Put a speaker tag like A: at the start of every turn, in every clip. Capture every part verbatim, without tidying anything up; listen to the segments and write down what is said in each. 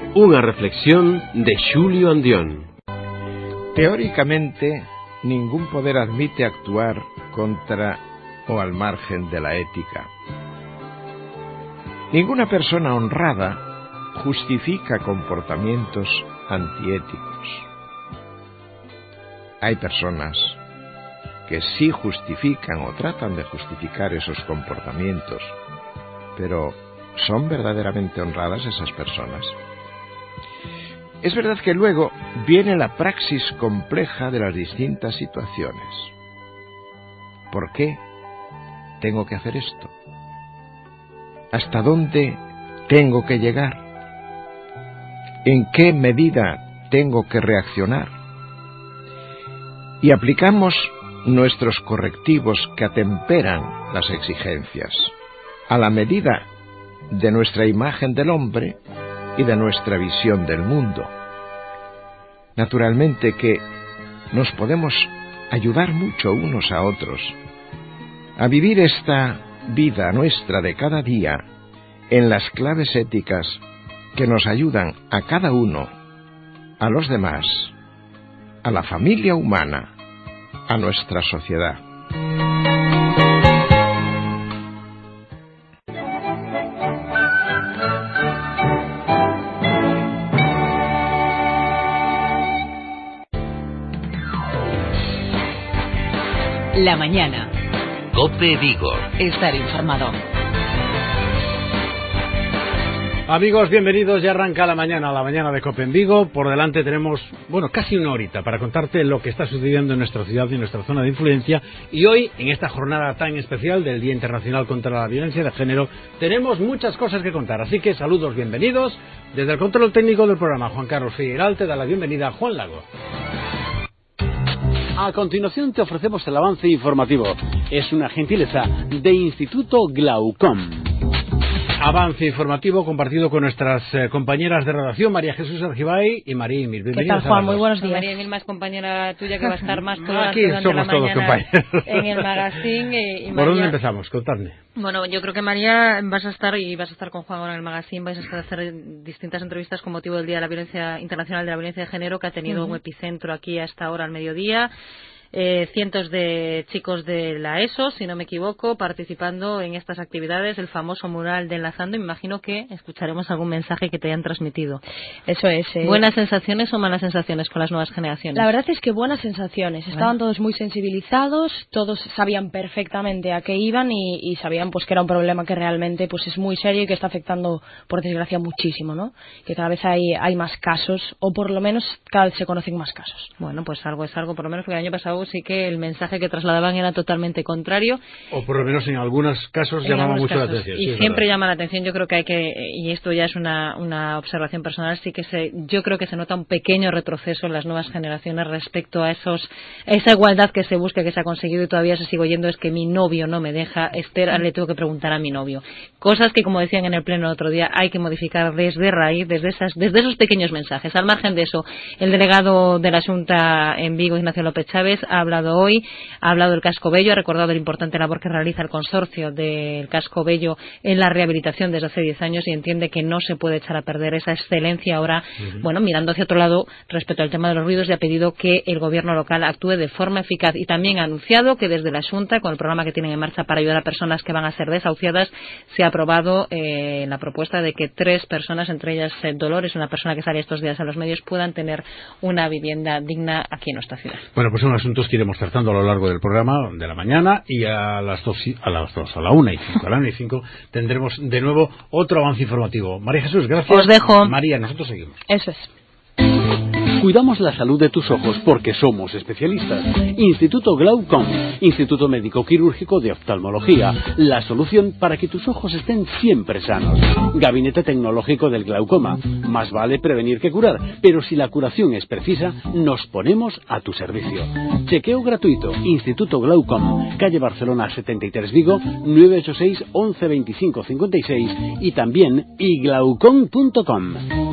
A: Unha reflexión de Xulio Andión.
B: Teóricamente, ningún poder admite actuar contra o al margen de la ética. Ninguna persona honrada justifica comportamientos antiéticos. Hay personas que sí justifican o tratan de justificar esos comportamientos, pero ¿son verdaderamente honradas esas personas? Es verdad que luego viene la praxis compleja de las distintas situaciones. ¿Por qué tengo que hacer esto? ¿Hasta dónde tengo que llegar? ¿En qué medida tengo que reaccionar? Y aplicamos nuestros correctivos que atemperan las exigencias a la medida de nuestra imagen del hombre y de nuestra visión del mundo. Naturalmente que nos podemos ayudar mucho unos a otros a vivir esta vida nuestra de cada día en las claves éticas que nos ayudan a cada uno, a los demás, a la familia humana, a nuestra sociedad.
C: La mañana.
D: COPE Vigo.
C: Estar informado.
E: Amigos, bienvenidos. Ya arranca la mañana, la mañana de COPE en Vigo. Por delante tenemos, bueno, casi una horita para contarte lo que está sucediendo en nuestra ciudad y en nuestra zona de influencia. Y hoy, en esta jornada tan especial del Día Internacional contra la Violencia de Género, tenemos muchas cosas que contar. Así que saludos, bienvenidos. Desde el control técnico del programa, Juan Carlos Figueral te da la bienvenida, Juan Lago.
F: A continuación te ofrecemos el avance informativo. Es una gentileza de Instituto Glaucom.
E: Avance informativo compartido con nuestras eh, compañeras de redacción, María Jesús Argibay y María Emil.
G: ¿Qué tal, Juan? Muy buenos días.
H: María Emil, más compañera tuya que va a estar más toda
E: Aquí
H: la
E: somos todos compañeros.
H: En el magazine. Y, y
E: ¿Por
H: María...
E: dónde empezamos? Contadme.
H: Bueno, yo creo que María vas a estar y vas a estar con Juan ahora en el magazine, vais a estar a hacer distintas entrevistas con motivo del Día de la Violencia Internacional de la Violencia de Género, que ha tenido uh-huh. un epicentro aquí a esta hora al mediodía. Eh, cientos de chicos de la ESO, si no me equivoco, participando en estas actividades, el famoso mural de Enlazando. Me imagino que escucharemos algún mensaje que te hayan transmitido.
G: Eso es. Eh...
H: ¿Buenas sensaciones o malas sensaciones con las nuevas generaciones?
G: La verdad es que buenas sensaciones. Estaban bueno. todos muy sensibilizados, todos sabían perfectamente a qué iban y, y sabían pues que era un problema que realmente pues es muy serio y que está afectando, por desgracia, muchísimo, ¿no? Que cada vez hay, hay más casos, o por lo menos cada vez se conocen más casos.
H: Bueno, pues algo es algo, por lo menos porque el año pasado sí que el mensaje que trasladaban era totalmente contrario.
E: O por lo menos en algunos casos
H: en
E: llamaba
H: algunos
E: mucho
H: casos.
E: la atención.
H: Y
E: sí,
H: siempre
E: verdad.
H: llama la atención. Yo creo que hay que, y esto ya es una, una observación personal, sí que se, yo creo que se nota un pequeño retroceso en las nuevas generaciones respecto a esos, esa igualdad que se busca, que se ha conseguido y todavía se sigue oyendo, es que mi novio no me deja, Esther, ahora le tengo que preguntar a mi novio. Cosas que, como decían en el pleno el otro día, hay que modificar desde raíz, desde esas, desde esos pequeños mensajes. Al margen de eso, el delegado de la Xunta en Vigo, Ignacio López Chávez, ha hablado hoy, ha hablado del Casco Bello, ha recordado la importante labor que realiza el consorcio del Casco Bello en la rehabilitación desde hace diez años y entiende que no se puede echar a perder esa excelencia ahora, uh-huh. bueno, mirando hacia otro lado respecto al tema de los ruidos, y ha pedido que el gobierno local actúe de forma eficaz, y también ha anunciado que desde la Xunta, con el programa que tienen en marcha para ayudar a personas que van a ser desahuciadas, se ha aprobado eh, la propuesta de que tres personas, entre ellas eh, Dolores, una persona que sale estos días a los medios, puedan tener una vivienda digna aquí en nuestra ciudad.
E: Bueno, pues son asuntos que iremos tratando a lo largo del programa de la mañana, y a las dos, a las dos, a la una y cinco, a la una y cinco tendremos de nuevo otro avance informativo. María Jesús, gracias.
H: Os dejo.
E: María, nosotros seguimos.
G: Eso es.
F: Cuidamos la salud de tus ojos porque somos especialistas. Instituto Glaucom, Instituto Médico Quirúrgico de Oftalmología, la solución para que tus ojos estén siempre sanos. Gabinete tecnológico del glaucoma. Más vale prevenir que curar, pero si la curación es precisa, nos ponemos a tu servicio. Chequeo gratuito. Instituto Glaucom, calle Barcelona setenta y tres Vigo, nueve ocho seis, once veinticinco cincuenta y seis, y también iglaucom punto com.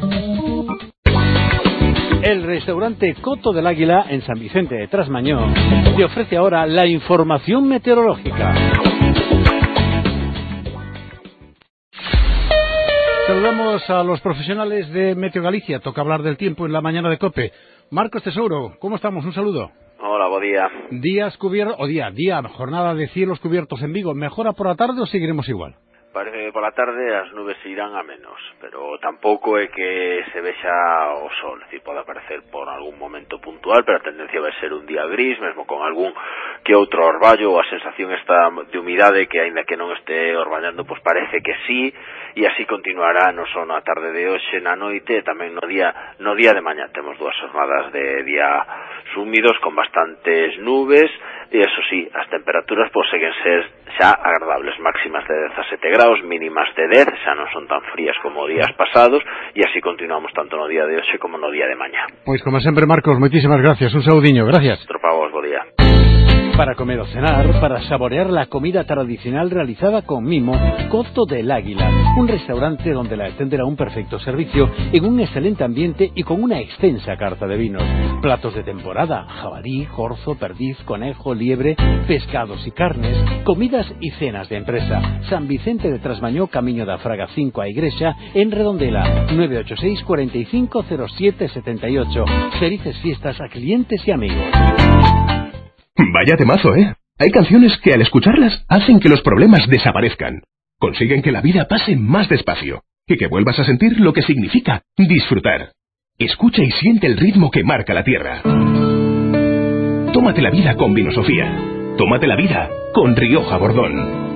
E: El restaurante Coto del Águila en San Vicente de Trasmañón te ofrece ahora la información meteorológica. saludamos a los profesionales de Meteo Galicia. Toca hablar del tiempo en la mañana de COPE. Marcos Tesouro, ¿cómo estamos? Un saludo.
D: Hola, buen día.
E: Días cubiertos, o día, día, jornada de cielos cubiertos en Vigo. ¿Mejora por la tarde o seguiremos igual?
D: Parece que por la tarde as nubes irán a menos, pero tampouco é que se vexa o sol, es decir, pode aparecer por algún momento puntual, pero a tendencia vai ser un día gris, mesmo con algún que outro orballo, a sensación esta de humidade que aínda que non este orballando, pois parece que sí, e así continuará non só na tarde de hoxe, na noite, e tamén no día no día de mañá. Temos dúas jornadas de día húmidos con bastantes nubes, e eso sí, as temperaturas pois seguen ser xa agradables, máximas de dezasete graus, mínimas de dez, xa non son tan frías como días pasados, e así continuamos tanto no día de hoxe como no día de mañá.
E: Pois como sempre, Marcos, moitísimas gracias, un saudiño, gracias.
D: Tropa vos, bo día.
F: Para comer o cenar, para saborear la comida tradicional realizada con mimo, Coto del Águila, un restaurante donde la atenderá un perfecto servicio en un excelente ambiente y con una extensa carta de vinos. Platos de temporada, jabalí, corzo, perdiz, conejo, liebre, pescados y carnes, comidas y cenas de empresa. San Vicente de Trasmañó, Camiño da Fraga cinco a Igrexa, en Redondela, nueve ocho seis, cuatro cinco cero siete siete ocho. Felices fiestas a clientes y amigos.
I: Vaya temazo, ¿eh? Hay canciones que al escucharlas hacen que los problemas desaparezcan. Consiguen que la vida pase más despacio y que vuelvas a sentir lo que significa disfrutar. Escucha y siente el ritmo que marca la tierra. Tómate la vida con Vinosofía. Tómate la vida con Rioja Bordón.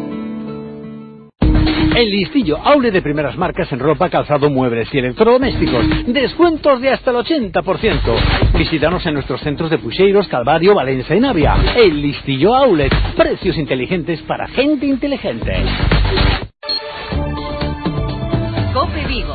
F: El listillo Aule de primeras marcas en ropa, calzado, muebles y electrodomésticos. Descuentos de hasta el ochenta por ciento. Visítanos en nuestros centros de Puxeiros, Calvario, Valencia y Navia. El listillo Outlet. Precios inteligentes para gente inteligente.
C: COPE Vigo.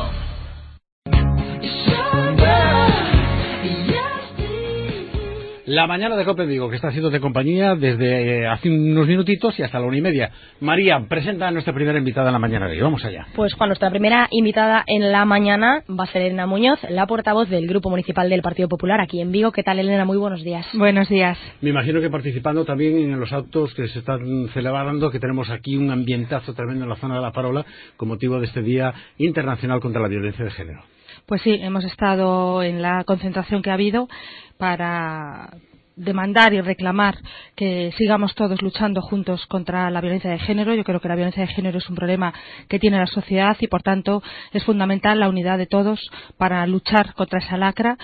E: La mañana de COPE Vigo, que está haciendo de compañía desde eh, hace unos minutitos y hasta la una y media. María, presenta a nuestra primera invitada en la mañana de hoy. Vamos allá.
G: Pues Juan, nuestra primera invitada en la mañana va a ser Elena Muñoz, la portavoz del Grupo Municipal del Partido Popular aquí en Vigo. ¿Qué tal, Elena? Muy buenos días.
J: Buenos días.
E: Me imagino que participando también en los actos que se están celebrando, que tenemos aquí un ambientazo tremendo en la zona de La Parola con motivo de este Día Internacional contra la Violencia de Género.
J: Pues sí, hemos estado en la concentración que ha habido para demandar y reclamar que sigamos todos luchando juntos contra la violencia de género. Yo creo que la violencia de género es un problema que tiene la sociedad y, por tanto, es fundamental la unidad de todos para luchar contra esa lacra.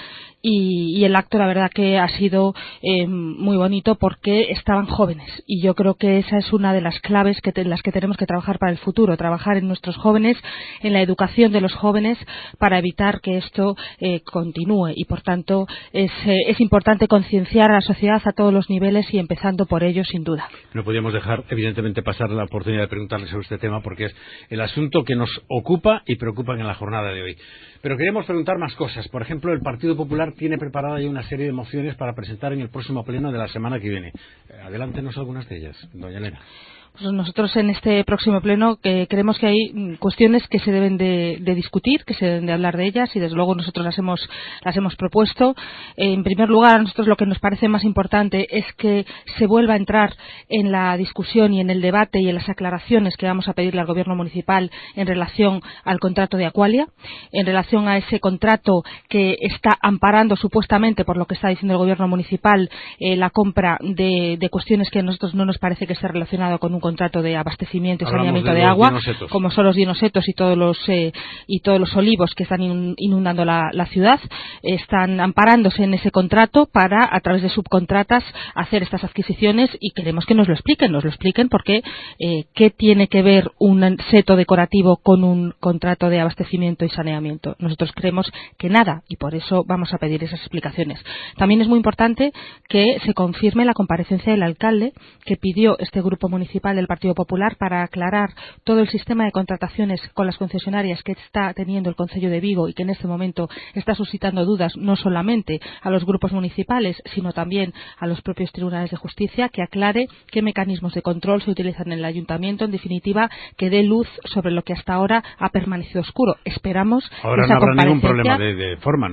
J: Y, y el acto, la verdad, que ha sido eh, muy bonito porque estaban jóvenes. Y yo creo que esa es una de las claves que te, las que tenemos que trabajar para el futuro. Trabajar en nuestros jóvenes, en la educación de los jóvenes, para evitar que esto eh, continúe. Y, por tanto, es, eh, es importante concienciar a la sociedad a todos los niveles y empezando por ellos, sin duda.
E: No podíamos dejar, evidentemente, pasar la oportunidad de preguntarle sobre este tema porque es el asunto que nos ocupa y preocupa en la jornada de hoy. Pero queríamos preguntar más cosas. Por ejemplo, el Partido Popular tiene preparada ya una serie de mociones para presentar en el próximo pleno de la semana que viene. Adelántenos algunas de ellas, doña Elena.
J: Pues nosotros en este próximo pleno eh, creemos que hay cuestiones que se deben de, de discutir, que se deben de hablar de ellas y desde luego nosotros las hemos las hemos propuesto. Eh, en primer lugar, a nosotros lo que nos parece más importante es que se vuelva a entrar en la discusión y en el debate y en las aclaraciones que vamos a pedirle al Gobierno municipal en relación al contrato de Aqualia, en relación a ese contrato que está amparando supuestamente, por lo que está diciendo el Gobierno municipal, eh, la compra de, de cuestiones que a nosotros no nos parece que esté relacionado con un contrato de abastecimiento y
E: Hablamos
J: saneamiento
E: de,
J: de agua,
E: dinosetos.
J: como son los dinosetos y todos los eh, y todos los olivos que están inundando la, la ciudad. Están amparándose en ese contrato para, a través de subcontratas, hacer estas adquisiciones y queremos que nos lo expliquen, nos lo expliquen porque eh, ¿qué tiene que ver un seto decorativo con un contrato de abastecimiento y saneamiento? Nosotros creemos que nada y por eso vamos a pedir esas explicaciones. También es muy importante que se confirme la comparecencia del alcalde que pidió este grupo municipal del Partido Popular para aclarar todo el sistema de contrataciones con las concesionarias que está teniendo el Concello de Vigo y que en este momento está suscitando dudas no solamente a los grupos municipales sino también a los propios tribunales de justicia, que aclare qué mecanismos de control se utilizan en el ayuntamiento, en definitiva que dé luz sobre lo que hasta ahora ha permanecido oscuro. Esperamos
E: ahora
J: esa
E: no habrá ningún
J: comparecencia.
E: problema de, de forma, ¿no?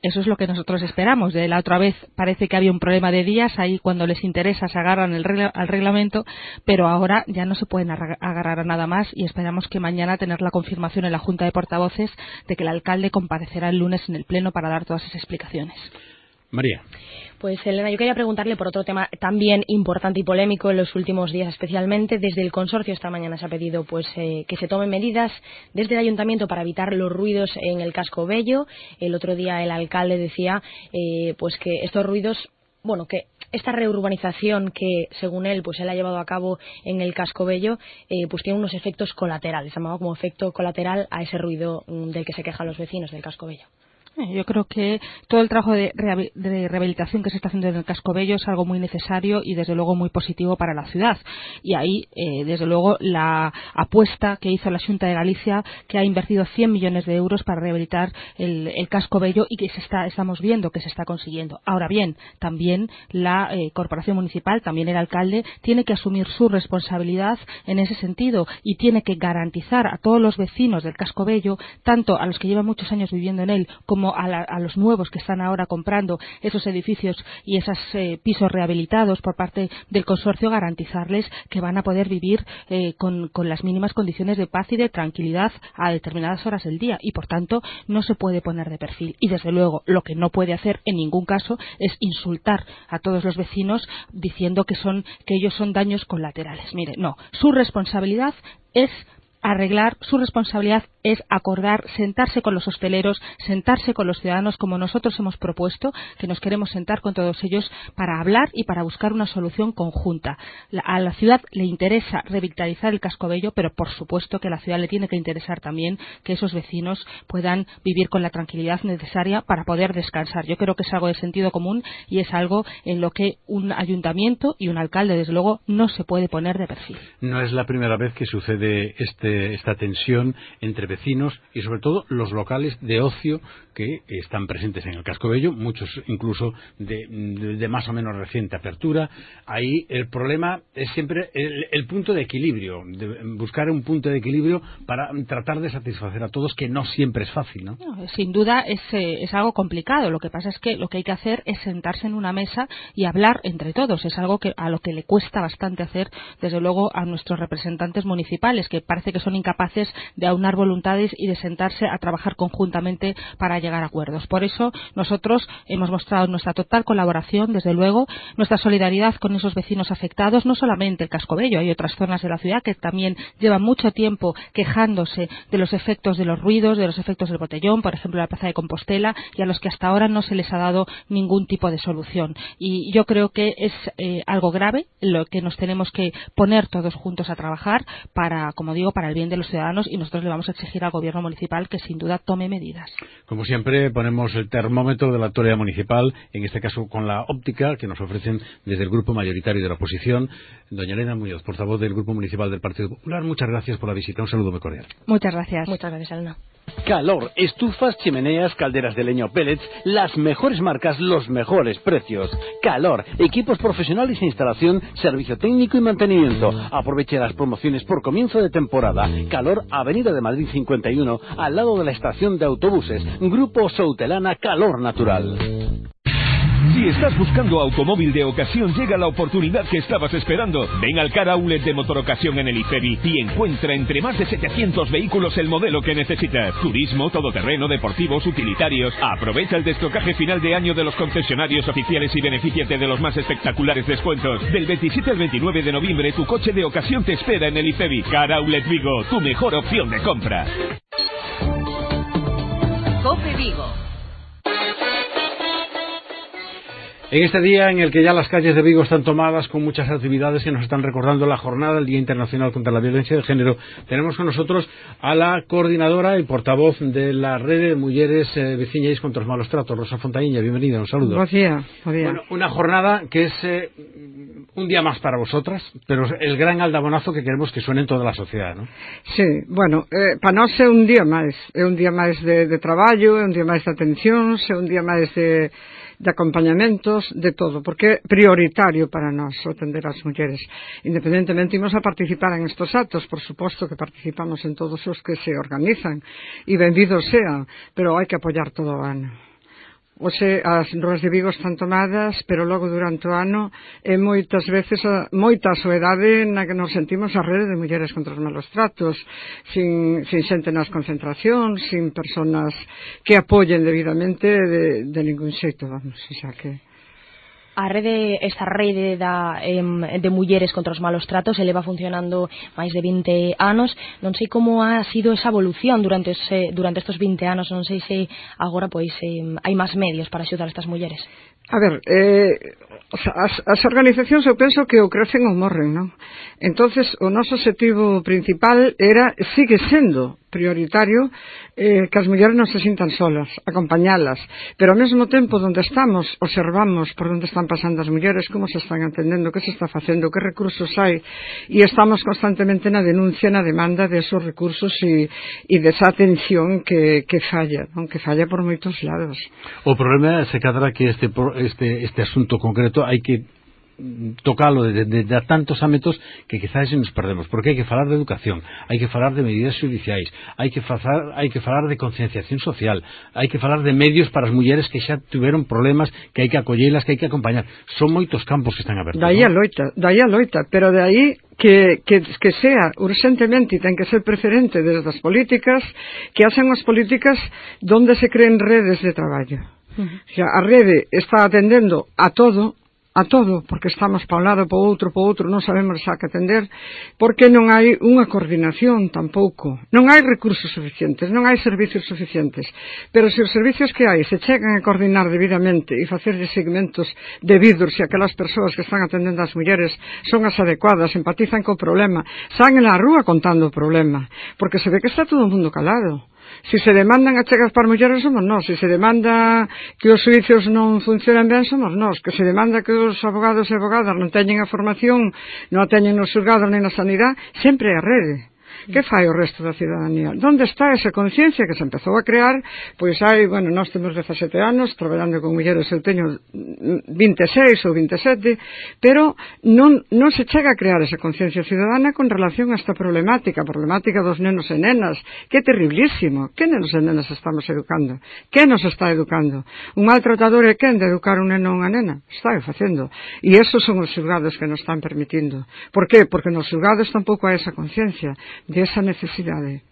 J: Eso es lo que nosotros esperamos. De la otra vez parece que había un problema de días, ahí cuando les interesa se agarran el regla, al reglamento, pero ahora ya no se pueden agarrar a nada más y esperamos que mañana tener la confirmación en la Junta de Portavoces de que el alcalde comparecerá el lunes en el Pleno para dar todas esas explicaciones.
E: María.
G: Pues Elena, yo quería preguntarle por otro tema también importante y polémico en los últimos días, especialmente desde el consorcio esta mañana se ha pedido pues eh, que se tomen medidas desde el ayuntamiento para evitar los ruidos en el casco bello. El otro día el alcalde decía eh, pues que estos ruidos, bueno, que esta reurbanización que según él pues él ha llevado a cabo en el casco bello eh, pues tiene unos efectos colaterales, llamado como efecto colateral a ese ruido mm, del que se quejan los vecinos del casco bello.
J: Yo creo que todo el trabajo de rehabilitación que se está haciendo en el casco bello es algo muy necesario y desde luego muy positivo para la ciudad. Y ahí, eh, desde luego, la apuesta que hizo la Xunta de Galicia, que ha invertido cien millones de euros para rehabilitar el, el casco bello y que se está, estamos viendo que se está consiguiendo. Ahora bien, también la eh, Corporación Municipal, también el alcalde, tiene que asumir su responsabilidad en ese sentido y tiene que garantizar a todos los vecinos del casco bello, tanto a los que llevan muchos años viviendo en él como A, la, a los nuevos que están ahora comprando esos edificios y esos eh, pisos rehabilitados por parte del consorcio, garantizarles que van a poder vivir eh, con, con las mínimas condiciones de paz y de tranquilidad a determinadas horas del día y por tanto no se puede poner de perfil y desde luego lo que no puede hacer en ningún caso es insultar a todos los vecinos diciendo que son que ellos son daños colaterales. Mire, no, su responsabilidad es arreglar, su responsabilidad es acordar, sentarse con los hosteleros, sentarse con los ciudadanos como nosotros hemos propuesto, que nos queremos sentar con todos ellos para hablar y para buscar una solución conjunta. La, a la ciudad le interesa revitalizar el casco bello, pero por supuesto que a la ciudad le tiene que interesar también que esos vecinos puedan vivir con la tranquilidad necesaria para poder descansar. Yo creo que es algo de sentido común y es algo en lo que un ayuntamiento y un alcalde, desde luego, no se puede poner de perfil.
E: No es la primera vez que sucede este esta tensión entre vecinos y sobre todo los locales de ocio que están presentes en el casco bello, muchos incluso de, de, de más o menos reciente apertura. Ahí el problema es siempre el, el punto de equilibrio, de buscar un punto de equilibrio para tratar de satisfacer a todos, que no siempre es fácil, ¿no?
J: No, sin duda es, eh, es algo complicado. Lo que pasa es que lo que hay que hacer es sentarse en una mesa y hablar entre todos. Es algo que a lo que le cuesta bastante hacer, desde luego, a nuestros representantes municipales, que parece que son incapaces de aunar voluntades y de sentarse a trabajar conjuntamente para llegar a acuerdos. Por eso nosotros hemos mostrado nuestra total colaboración, desde luego, nuestra solidaridad con esos vecinos afectados, no solamente el casco bello, hay otras zonas de la ciudad que también llevan mucho tiempo quejándose de los efectos de los ruidos, de los efectos del botellón, por ejemplo la Plaza de Compostela, y a los que hasta ahora no se les ha dado ningún tipo de solución. Y yo creo que es eh, algo grave lo que nos tenemos que poner todos juntos a trabajar para, como digo, para el bien de los ciudadanos, y nosotros le vamos a exigir al gobierno municipal que sin duda tome medidas.
E: Como siempre ponemos el termómetro de la actualidad municipal, en este caso con la óptica que nos ofrecen desde el grupo mayoritario de la oposición. Doña Elena Muñoz, portavoz del Grupo Municipal del Partido Popular, muchas gracias por la visita, un saludo muy cordial.
J: Muchas gracias.
G: Muchas gracias, Elena.
F: Calor, estufas, chimeneas, calderas de leña o pellets, las mejores marcas, los mejores precios. Calor, equipos profesionales e instalación, servicio técnico y mantenimiento. Aproveche las promociones por comienzo de temporada. Calor, Avenida de Madrid cincuenta y uno, al lado de la estación de autobuses. Grupo Soutelana Calor Natural.
K: Si estás buscando automóvil de ocasión, llega la oportunidad que estabas esperando. Ven al Car Outlet de Motorocasión en el IFEBI y encuentra entre más de setecientos vehículos el modelo que necesitas. Turismo, todoterreno, deportivos, utilitarios. Aprovecha el destocaje final de año de los concesionarios oficiales y benefíciate de los más espectaculares descuentos. Del veintisiete al veintinueve de noviembre, tu coche de ocasión te espera en el IFEBI. Car Outlet Vigo, tu mejor opción de compra.
C: COPE Vigo.
E: En este día en el que ya las calles de Vigo están tomadas con muchas actividades que nos están recordando la jornada del Día Internacional contra la Violencia de Género, tenemos con nosotros a la coordinadora y portavoz de la Red de Mujeres eh, Veciñais contra los Malos Tratos, Rosa Fontaíña. Bienvenida, un saludo.
L: Buen día, buen día.
E: Bueno, una jornada que es eh, un día más para vosotras, pero el gran aldabonazo que queremos que suene en toda la sociedad, ¿no?
L: Sí, bueno, eh, para nós é un día máis, é un día máis de, de traballo, é un día máis de atencións, é un día máis de de acompañamentos, de todo, porque é prioritario para nós atender as mulleres. Independentemente imos a participar en estos actos, por suposto que participamos en todos os que se organizan, e benvidos sean, pero hai que apoiar todo o ano. Oxe, as ruas de Vigo están tomadas, pero logo durante o ano é moitas veces a, moita a soedade na que nos sentimos a rede de mulleres contra os malos tratos, sin, sin xente nas concentracións, sin personas que apoyen debidamente de, de ningún xeito, vamos, o sea que...
G: A rede, esta rede da, eh, de mulleres contra os malos tratos eleva funcionando máis de vinte anos. Non sei como ha sido esa evolución durante, ese, durante estos vinte anos. Non sei se agora pois eh, hai máis medios para axudar a estas mulleres.
L: A ver, eh, as, as organizacións eu penso que o crecen ou morren, non? Entonces o noso objetivo principal era, sigue sendo prioritario, eh, que as mulleres non se sintan solas, acompañalas, pero ao mesmo tempo onde estamos observamos por onde están pasando as mulleres, como se están atendendo, que se está facendo, que recursos hai, e estamos constantemente na denuncia, na demanda de esos recursos e, e desa atención que, que falla, non? Que falla por moitos lados.
E: O problema se cadra que este, este, este asunto concreto hai que tocalo de, de, de tantos ámbitos que quizás se nos perdemos, porque hai que falar de educación, hai que falar de medidas judiciais, hai que falar, hai que falar de concienciación social, hai que falar de medios para as mulleres que xa tiveron problemas, que hai que acollelas, que hai que acompañar. Son moitos campos que están abertos.
L: Daí a loita, daí a loita, pero de aí que, que, que sea urgentemente e ten que ser preferente desde as políticas, que hacen as políticas donde se creen redes de traballo. Uh-huh. O sea, a rede está atendendo a todo, a todo, porque estamos para un lado, para o outro, para o outro, non sabemos xa que atender, porque non hai unha coordinación tampouco, non hai recursos suficientes, non hai servicios suficientes, pero se os servicios que hai se chegan a coordinar debidamente e facer segmentos debidos, se aquelas persoas que están atendendo as mulleres son as adecuadas, empatizan co problema, salen á rúa contando o problema, porque se ve que está todo o mundo calado. Si se demandan achegas para mulleres somos nós, se se demanda que os xuicios non funcionan ben somos nós, que se demanda que os abogados e abogadas non teñen a formación, non a teñen nos xulgados nem na sanidade, sempre é a rede. Que fai o resto da cidadanía? Donde está esa conciencia que se empezou a crear? Pois hai, bueno, nós temos dezasete anos traballando con mulleres, eu teño vinte e seis ou vinte e sete, pero non, non se chega a crear esa conciencia ciudadana con relación a esta problemática, a problemática dos nenos e nenas, que é terriblísimo. Que nenos e nenas estamos educando? Que nos está educando? Un maltratador é quen de educar un neno ou unha nena? Está facendo. E esos son os xulgados que nos están permitindo. Por qué? Porque nos xulgados tampouco hai esa conciencia de esa necesidade.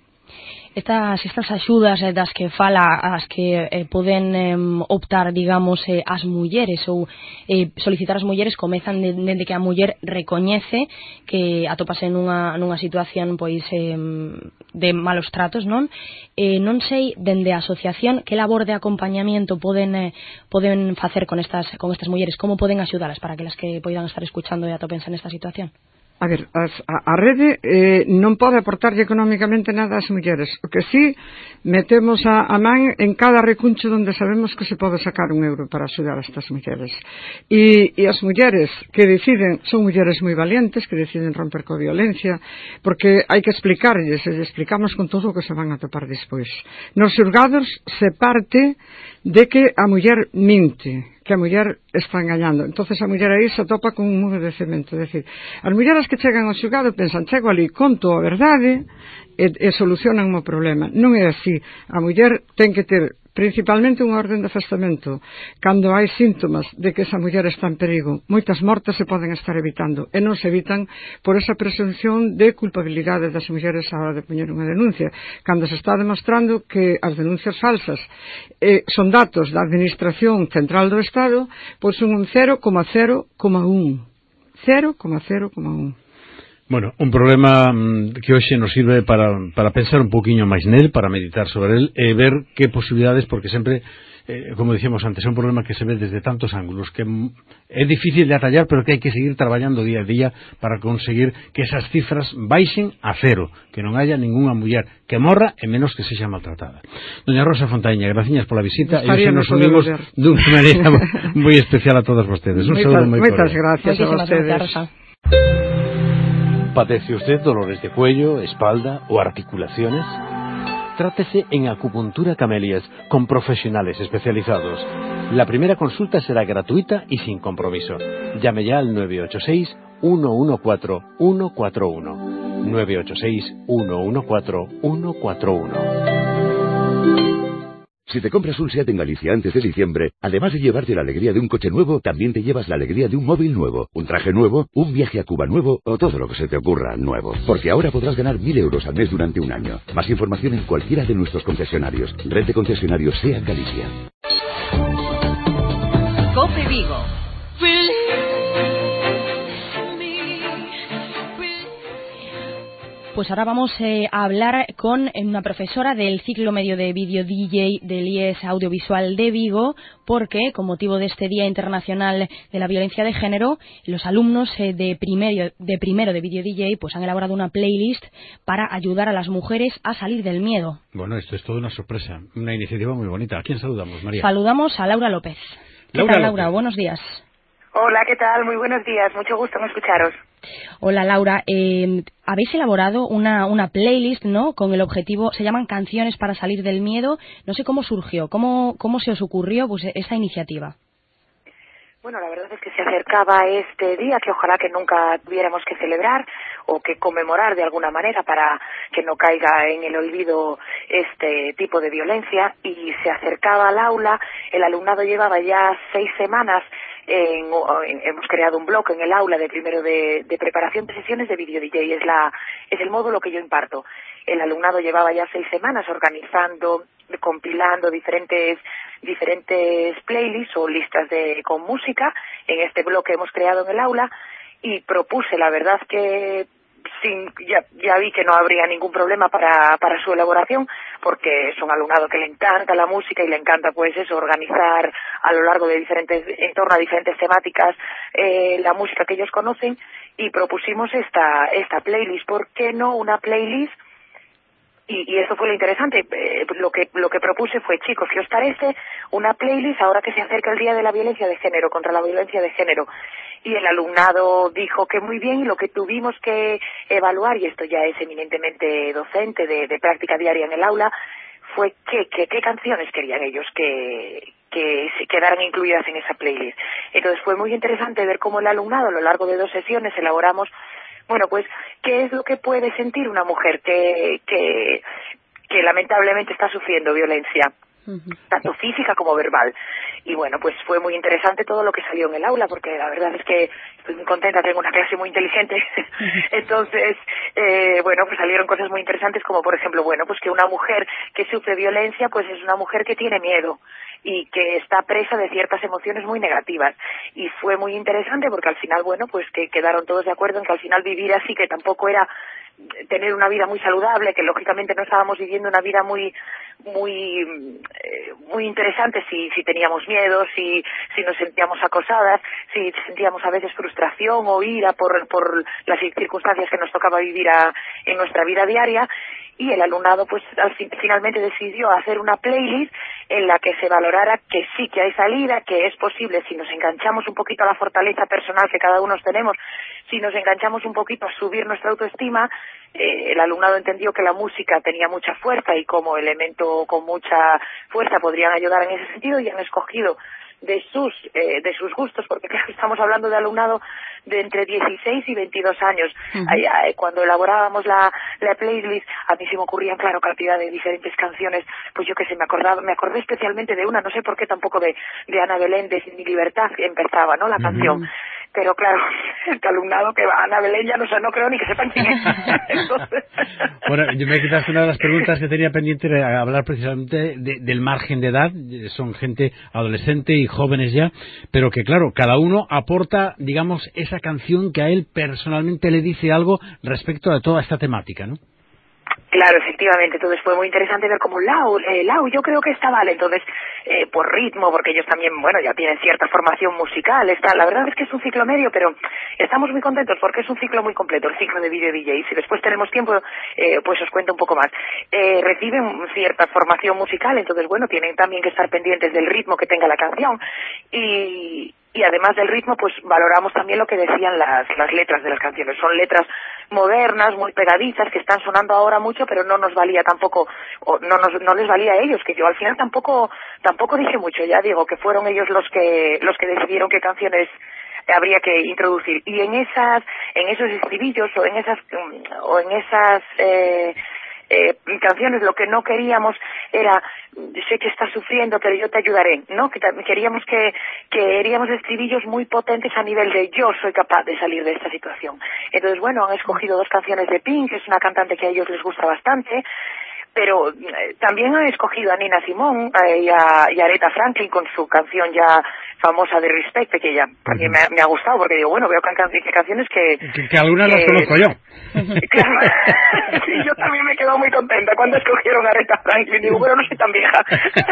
G: Estas, estas axudas eh, das que fala, as que eh, poden eh, optar, digamos, eh, as mulleres ou eh, solicitar as mulleres comezan dende de, de que a muller recoñece que atopase nunha, nunha situación pois eh, de malos tratos, non? Eh, non sei, dende a asociación, que labor de acompañamiento poden eh, poden facer con estas, con estas mulleres, como poden axudalas para que las que poidan estar escuchando e atopense nesta situación?
L: A ver, as, a, a rede eh, non pode aportarlle económicamente nada ás mulleres. O que sí, metemos a, a man en cada recuncho onde sabemos que se pode sacar un euro para axudar a estas mulleres. E, e as mulleres que deciden, son mulleres moi valientes, que deciden romper coa violencia, porque hai que explicarlles, e explicamos con todo o que se van a topar despois. Nos xulgados se parte de que a muller minte, que a muller está engañando. Entonces a muller aí se topa con un muro de cemento. É dicir, as mulleres que chegan ao xulgado pensan, chego ali, conto a verdade e, e solucionan o problema. Non é así. A muller ten que ter principalmente unha orden de afastamento cando hai síntomas de que esa muller está en perigo. Moitas mortes se poden estar evitando e non se evitan por esa presunción de culpabilidade das mulleres a hora de poñer unha denuncia, cando se está demostrando que as denuncias falsas eh, son datos da Administración Central do Estado, pois son un cero coma cero coma un cero coma cero coma un.
E: Bueno, un problema que hoxe nos sirve para, para pensar un poquinho máis nel, para meditar sobre el e ver que posibilidades, porque sempre, eh, como dicíamos antes, é un problema que se ve desde tantos ángulos, que é difícil de atallar, pero que hai que seguir traballando día a día para conseguir que esas cifras baixen a cero, que non haya ninguna muller que morra e menos que sexa maltratada. Doña Rosa Fontaña, graciñas pola visita e hoxe nos unimos dunha maneira moi especial a todos vostedes. Un saúdo moi cordial.
L: Moitas gracias a vostedes.
F: ¿Padece usted dolores de cuello, espalda o articulaciones? Trátese en Acupuntura Camelias con profesionales especializados. La primera consulta será gratuita y sin compromiso. Llame ya al nueve ocho seis, uno uno cuatro, uno cuatro uno. nueve ocho seis, uno uno cuatro, uno cuatro uno.
M: Si te compras un SEAT en Galicia antes de diciembre, además de llevarte la alegría de un coche nuevo, también te llevas la alegría de un móvil nuevo, un traje nuevo, un viaje a Cuba nuevo o todo lo que se te ocurra nuevo. Porque ahora podrás ganar mil euros al mes durante un año. Más información en cualquiera de nuestros concesionarios. Red de concesionarios SEAT Galicia.
C: COPE Vigo.
G: Pues ahora vamos eh, a hablar con una profesora del ciclo medio de vídeo D J del I E S Audiovisual de Vigo, porque con motivo de este Día Internacional de la Violencia de Género, los alumnos eh, de, primero, de primero de vídeo D J pues han elaborado una playlist para ayudar a las mujeres a salir del miedo.
E: Bueno, esto es toda una sorpresa, una iniciativa muy bonita. ¿A quién saludamos, María?
G: Saludamos a Laura López. ¿Qué
E: Laura
G: tal,
E: López.
G: Laura? Buenos días.
N: Hola, ¿qué tal? Muy buenos días. Mucho gusto en escucharos.
G: Hola, Laura. Eh, habéis elaborado una, una playlist, ¿no? Con el objetivo, se llaman Canciones para salir del miedo. No sé cómo surgió, cómo, cómo se os ocurrió pues esta iniciativa.
N: Bueno, la verdad es que se acercaba este día que ojalá que nunca tuviéramos que celebrar o que conmemorar de alguna manera para que no caiga en el olvido este tipo de violencia, y se acercaba al aula. El alumnado llevaba ya seis semanas. En, en, hemos creado un blog en el aula de primero de, de preparación de sesiones de vídeo D J, es, la, es el módulo que yo imparto. El alumnado llevaba ya seis semanas organizando, compilando diferentes diferentes playlists o listas de con música en este blog que hemos creado en el aula, y propuse, la verdad que sin, ya, ya vi que no habría ningún problema para, para su elaboración, porque es un alumnado que le encanta la música y le encanta pues eso, organizar a lo largo de diferentes, en torno a diferentes temáticas eh, la música que ellos conocen, y propusimos esta, esta playlist. ¿Por qué no una playlist? Y, y eso fue lo interesante. Eh, lo que lo que propuse fue, chicos, ¿qué os parece una playlist ahora que se acerca el Día de la Violencia de Género, contra la violencia de género? Y el alumnado dijo que muy bien, y lo que tuvimos que evaluar, y esto ya es eminentemente docente de, de práctica diaria en el aula, fue qué, qué, qué canciones querían ellos que, que se quedaran incluidas en esa playlist. Entonces fue muy interesante ver cómo el alumnado, a lo largo de dos sesiones, elaboramos, bueno, pues, ¿qué es lo que puede sentir una mujer que, que, que lamentablemente está sufriendo violencia, tanto física como verbal? Y bueno, pues fue muy interesante todo lo que salió en el aula, porque la verdad es que estoy muy contenta, tengo una clase muy inteligente. Entonces, eh, bueno, pues salieron cosas muy interesantes, como por ejemplo, bueno, pues que una mujer que sufre violencia, pues es una mujer que tiene miedo y que está presa de ciertas emociones muy negativas. Y fue muy interesante porque al final, bueno, pues que quedaron todos de acuerdo en que al final vivir así, que tampoco era tener una vida muy saludable, que lógicamente no estábamos viviendo una vida muy muy eh, muy interesante si si teníamos miedo, si si nos sentíamos acosadas, si sentíamos a veces frustración o ira por por las circunstancias que nos tocaba vivir a, en nuestra vida diaria. Y el alumnado pues al fin, finalmente decidió hacer una playlist en la que se valorara que sí que hay salida, que es posible si nos enganchamos un poquito a la fortaleza personal que cada uno tenemos, si nos enganchamos un poquito a subir nuestra autoestima. Eh, el alumnado entendió que la música tenía mucha fuerza y como elemento con mucha fuerza podrían ayudar en ese sentido, y han escogido de sus eh, de sus gustos, porque claro, estamos hablando de alumnado de entre dieciséis y veintidós años. Uh-huh. Ahí, cuando elaborábamos la, la playlist, a mí se me ocurrían, claro, cantidad de diferentes canciones, pues yo que sé, me acordaba, me acordé especialmente de una, no sé por qué tampoco, de, de Ana Belén, de Sin Mi Libertad, que empezaba, ¿no?, la uh-huh. canción. Pero claro, el alumnado que va a Ana Belén ya no sé, no creo ni que sepan quién es. Entonces...
E: Bueno, yo me quizás una de las preguntas que tenía pendiente era hablar precisamente de, del margen de edad. Son gente adolescente y jóvenes ya, pero que claro, cada uno aporta, digamos, esa canción que a él personalmente le dice algo respecto a toda esta temática, ¿no?
N: Claro, efectivamente. Entonces fue muy interesante ver cómo Lau, eh, Lau, yo creo que está vale. Entonces, eh, por ritmo, porque ellos también, bueno, ya tienen cierta formación musical. Está, la verdad es que es un ciclo medio, pero estamos muy contentos porque es un ciclo muy completo, el ciclo de video D J. Y si después tenemos tiempo, eh, pues os cuento un poco más. Eh, reciben cierta formación musical, entonces, bueno, tienen también que estar pendientes del ritmo que tenga la canción. Y... Y además del ritmo, pues valoramos también lo que decían las, las letras de las canciones. Son letras modernas, muy pegadizas, que están sonando ahora mucho, pero no nos valía tampoco, o no nos, no les valía a ellos, que yo al final tampoco, tampoco dije mucho, ya digo, que fueron ellos los que, los que decidieron qué canciones habría que introducir. Y en esas, en esos estribillos, o en esas, o en esas, eh, eh, canciones. Lo que no queríamos era, sé que estás sufriendo, pero yo te ayudaré, ¿no? Que queríamos que, queríamos estribillos muy potentes a nivel de yo soy capaz de salir de esta situación. Entonces, bueno, han escogido dos canciones de Pink, que es una cantante que a ellos les gusta bastante, pero eh, también han escogido a Nina Simone eh, y, a, y a Aretha Franklin con su canción ya famosa de Respect, que ya también me ha, me ha gustado, porque digo, bueno, veo can can canciones que...
E: Que, que algunas que, las conozco yo.
N: Claro, sí, yo también me he quedado muy contenta cuando escogieron a Aretha Franklin, digo, bueno, no soy tan vieja.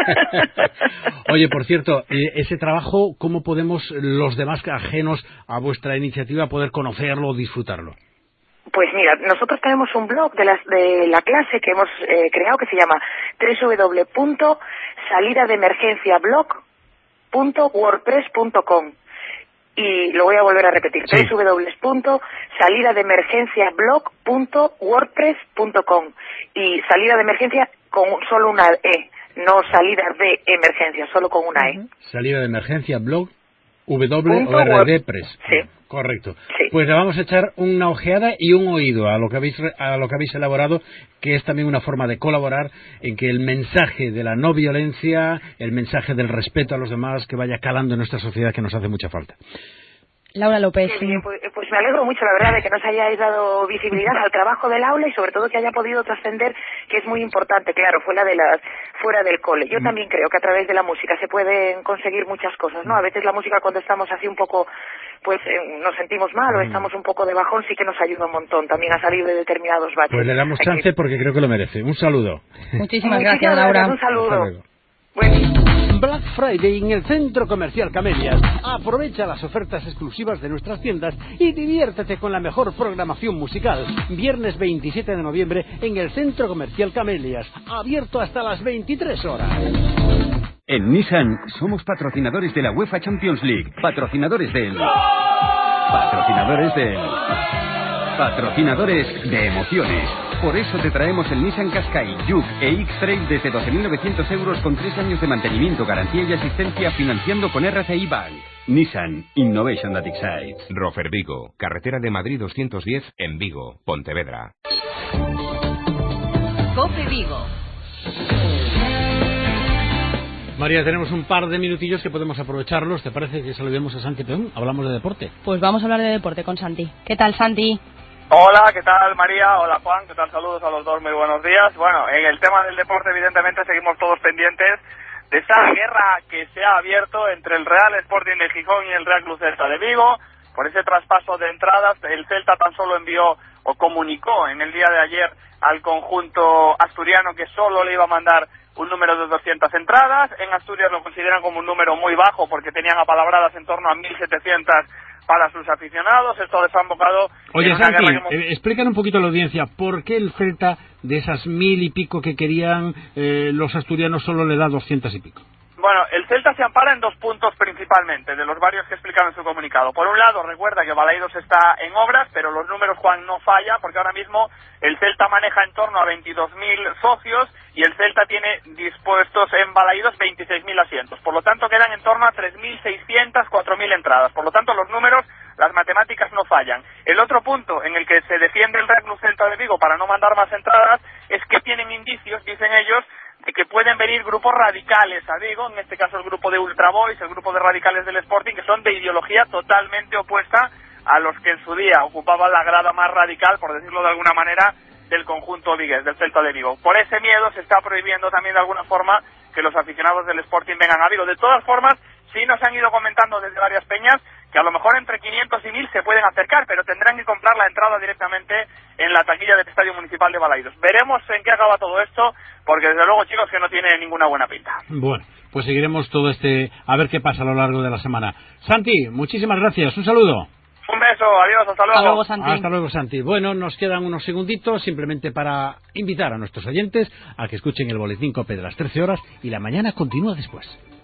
E: Oye, por cierto, eh, ese trabajo, ¿cómo podemos los demás ajenos a vuestra iniciativa poder conocerlo o disfrutarlo?
N: Pues mira, nosotros tenemos un blog de, las, de la clase que hemos eh, creado que se llama doble u doble u doble u punto salida de emergencia blog punto wordpress punto com y lo voy a volver a repetir, sí. doble u doble u doble u punto salida de emergencia blog punto wordpress punto com y salida de emergencia con solo una E, no salida de emergencia, solo con una E.
E: Salida de emergencia blog wordpress.
N: Sí.
E: Correcto.
N: Sí.
E: Pues le vamos a echar una ojeada y un oído a lo que habéis a lo que habéis elaborado, que es también una forma de colaborar en que el mensaje de la no violencia, el mensaje del respeto a los demás, que vaya calando en nuestra sociedad, que nos hace mucha falta.
G: Laura López.
N: Sí, pues, pues me alegro mucho, la verdad, de que nos hayáis dado visibilidad al trabajo del aula y sobre todo que haya podido trascender, que es muy importante, claro, fuera de las, fuera del cole. Yo también creo que a través de la música se pueden conseguir muchas cosas, ¿no? A veces la música, cuando estamos así un poco, pues eh, nos sentimos mal o estamos un poco de bajón, sí que nos ayuda un montón también a salir de determinados baches.
E: Pues le damos chance porque creo que lo merece. Un saludo.
G: Muchísimas gracias, Laura.
N: Un saludo. Bueno.
F: Black Friday en el Centro Comercial Camelias. Aprovecha las ofertas exclusivas de nuestras tiendas y diviértete con la mejor programación musical. Viernes veintisiete de noviembre en el Centro Comercial Camelias. Abierto hasta las veintitrés horas.
O: En Nissan somos patrocinadores de la UEFA Champions League. Patrocinadores del... Patrocinadores del... Patrocinadores de emociones. Por eso te traemos el Nissan Qashqai, Juke e X-Trail desde doce mil novecientos euros con tres años de mantenimiento, garantía y asistencia financiando con R C I Bank. Nissan Innovation that excites.
P: Rofer Vigo, carretera de Madrid doscientos diez en Vigo, Pontevedra.
C: Cope Vigo.
E: María, tenemos un par de minutillos que podemos aprovecharlos. ¿Te parece que saludemos a Santi Peón? Hablamos de deporte.
G: Pues vamos a hablar de deporte con Santi. ¿Qué tal, Santi?
Q: Hola, ¿qué tal María? Hola Juan, ¿qué tal? Saludos a los dos, muy buenos días. Bueno, en el tema del deporte evidentemente seguimos todos pendientes de esa guerra que se ha abierto entre el Real Sporting de Gijón y el Real Club Celta de Vigo. Por ese traspaso de entradas, el Celta tan solo envió o comunicó en el día de ayer al conjunto asturiano que solo le iba a mandar un número de doscientas entradas. En Asturias lo consideran como un número muy bajo porque tenían apalabradas en torno a mil setecientas para sus aficionados. Esto ha desembocado.
E: Oye, Santi,
Q: hemos...
E: eh, explícanos un poquito a la audiencia, ¿por qué el Celta, de esas mil y pico que querían eh, los asturianos, solo le da doscientas y pico?
Q: Bueno, el Celta se ampara en dos puntos principalmente, de los varios que explicaron en su comunicado. Por un lado, recuerda que Balaidos está en obras, pero los números, Juan, no falla, porque ahora mismo el Celta maneja en torno a veintidós mil socios y el Celta tiene dispuestos en Balaidos veintiséis mil asientos. Por lo tanto, quedan en torno a tres mil seiscientas, cuatro mil entradas. Por lo tanto, los números, las matemáticas no fallan. El otro punto en el que se defiende el Real Club Celta de Vigo para no mandar más entradas es que tienen indicios, dicen ellos, de que pueden venir grupos radicales a Vigo, en este caso el grupo de Ultra Boys, el grupo de radicales del Sporting, que son de ideología totalmente opuesta a los que en su día ocupaban la grada más radical, por decirlo de alguna manera, del conjunto vigués, del Celta de Vigo. Por ese miedo se está prohibiendo también de alguna forma que los aficionados del Sporting vengan a Vigo. De todas formas, sí nos han ido comentando desde varias peñas que a lo mejor entre quinientos y mil se pueden acercar, pero tendrán que comprar la entrada directamente en la taquilla del Estadio Municipal de Balaidos. Veremos en qué acaba todo esto, porque desde luego, chicos, que no tiene ninguna buena pinta.
E: Bueno, pues seguiremos todo este, a ver qué pasa a lo largo de la semana. Santi, muchísimas gracias, un saludo.
Q: Un beso, adiós, hasta luego.
G: Hasta luego, Santi.
E: Hasta luego, Santi. Bueno, nos quedan unos segunditos simplemente para invitar a nuestros oyentes a que escuchen el boletín COPE de las trece horas y la mañana continúa después.